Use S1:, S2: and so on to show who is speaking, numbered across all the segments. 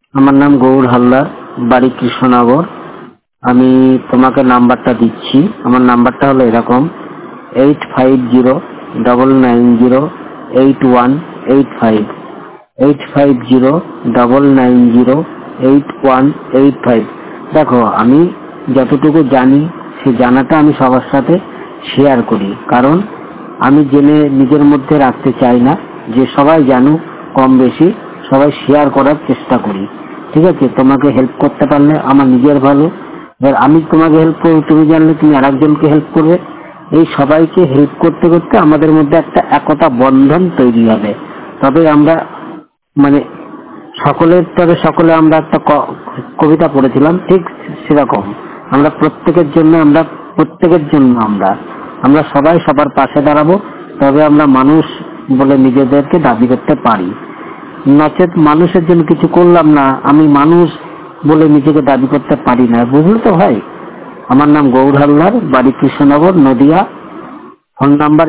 S1: আমার নাম গৌর হালদার, বাড়ি কৃষ্ণনগর। আমি তোমাকে নাম্বারটা দিচ্ছি। আমার নাম্বারটা হলো এরকম: 8509908185, 8509908185। দেখো, আমি যতটুকু জানি সে জানাটা আমি সবার সাথে শেয়ার করি, কারণ আমি জেনে নিজের মধ্যে রাখতে চাই না, যে সবাই জানুক। কম বেশি সবাই শেয়ার করার চেষ্টা করি। ঠিক আছে? তোমাকে হেল্প করতে পারলে আমার নিজের ভালো। এবার আমি তোমাকে হেল্প করবো, তুমি জানলে তুমি আর একজনকে হেল্প করবে। এই সবাইকে হেল্প করতে করতে আমাদের মধ্যে একটা একতা বন্ধন তৈরি হবে। তবে আমরা মানে সকলের তবে সকলে আমরা একটা কবিতা পড়েছিলাম, ঠিক সেরকম আমরা প্রত্যেকের জন্য আমরা সবাই সবার পাশে দাঁড়াবো। তবে আমরা মানুষ বলে নিজেদেরকে দাবি করতে পারি। নচেত মানুষের জন্য কিছু করলাম না, আমি মানুষ বলে নিজেকে দাবি করতে পারি না। বুঝলে তো ভাই? আমার নাম গৌর হালদার, বাড়ি কৃষ্ণনগর, নদিয়া। Phone number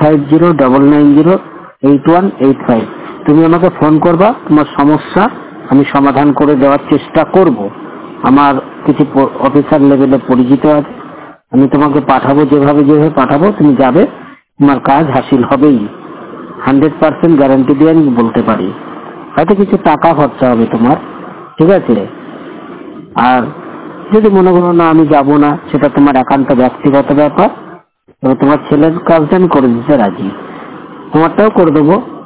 S1: 8509908185। তুমি আমাকে ফোন করবা, তোমার সমস্যা আমি সমাধান করে দেওয়ার চেষ্টা করব। আমার কিছু অফিসার লেভেলে পরিচিত আছে, আমি তোমাকে পাঠাবো। যেভাবে পাঠাবো তুমি যাবে, তোমার কাজ হাসিল হবেই। 100% গ্যারান্টি দিয়ে আমি বলতে পারি। হয়তো কিছু টাকা খরচা হবে তোমার, ঠিক আছে? আর যদি মনে করো না আমি যাব না, সেটা তোমার একান্ত ব্যক্তিগত ব্যাপার। তবে তোমার ছেলের কাজটা আমি করে দিতে রাজি, তোমারটাও করে দেবো।